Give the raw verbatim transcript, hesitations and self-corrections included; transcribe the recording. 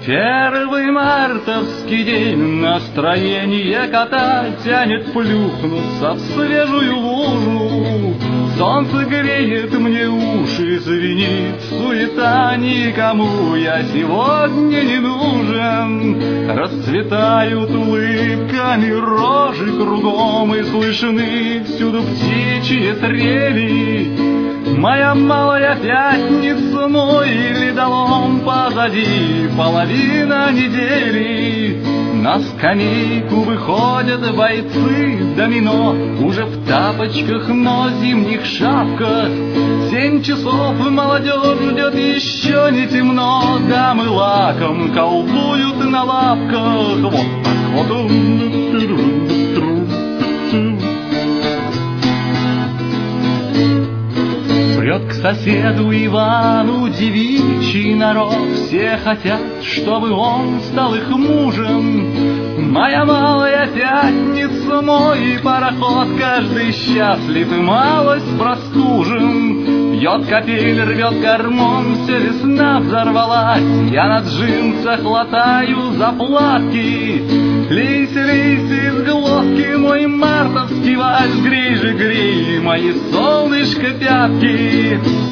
Первый мартовский день, настроение кота тянет плюхнуться в свежую лужу. Солнце греет мне уши, звенит суета, никому я сегодня не нужен. Расцветают улыбками рожи кругом, и слышны всюду птичьи трели. Моя малая пятница, мой ледолом позади, половина недели. На скамейку выходят бойцы домино, уже в тапочках, но зимних шапках. Семь часов молодежь ждет, еще не темно, дамы лаком колдуют на лапках. Вот так вот. Прет к соседу Ивану девичий народ, все хотят, чтобы он стал их мужем. Моя малая пятница, мой пароход, каждый счастлив и малость простужен. Бьет капель, рвет гормон, все весна взорвалась, я на джинсах латаю заплатки. Лейся, лейся из глотки, мой мартовский вальс, грей же, грей мои солнышко пятки.